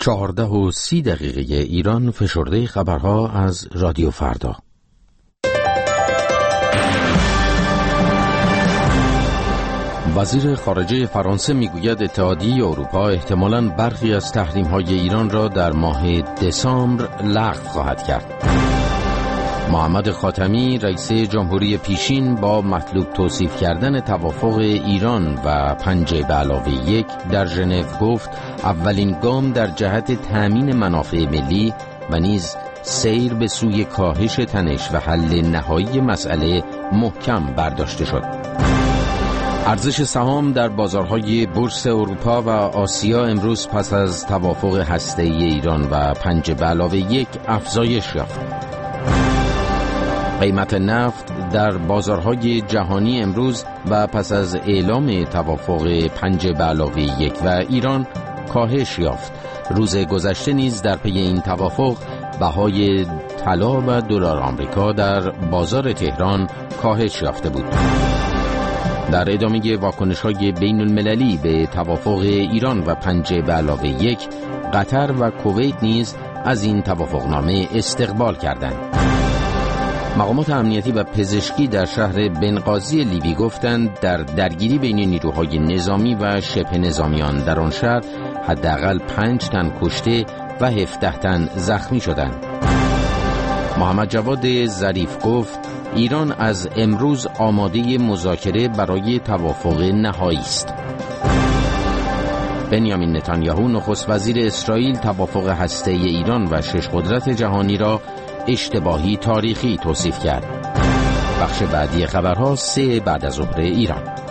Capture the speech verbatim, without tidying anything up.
چهارده و سی دقیقه ایران، فشرده خبرها از رادیو فردا. وزیر خارجه فرانسه میگوید اتحادیه اروپا احتمالاً برخی از تحریم‌های ایران را در ماه دسامبر لغو خواهد کرد. محمد خاتمی رئیس جمهوری پیشین با مطلوب توصیف کردن توافق ایران و پنج به علاوه یک در ژنو گفت اولین گام در جهت تأمین منافع ملی و نیز سیر به سوی کاهش تنش و حل نهایی مسئله محکم برداشته شد. ارزش سهام در بازارهای بورس اروپا و آسیا امروز پس از توافق هسته‌ای ایران و پنج به علاوه یک افزایش یافت. قیمت نفت در بازارهای جهانی امروز و پس از اعلام توافق پنج به علاوه یک و ایران کاهش یافت. روز گذشته نیز در پی این توافق بهای طلا و دلار آمریکا در بازار تهران کاهش یافته بود. در ادامه واکنش‌های بین المللی به توافق ایران و پنج به علاوه یک، قطر و کویت نیز از این توافقنامه استقبال کردند. مقامات امنیتی و پزشکی در شهر بنغازی لیبی گفتند در درگیری بین نیروهای نظامی و شبه نظامیان در آن شهر حداقل پنج تن کشته و هفده تن زخمی شدند. محمد جواد ظریف گفت ایران از امروز آماده مذاکره برای توافق نهایی است. بنیامین نتانیاهو نخست وزیر اسرائیل توافق هسته‌ای ایران و شش قدرت جهانی را اشتباهی تاریخی توصیف کرد. بخش بعدی خبرها سه بعد از ظهر ایران.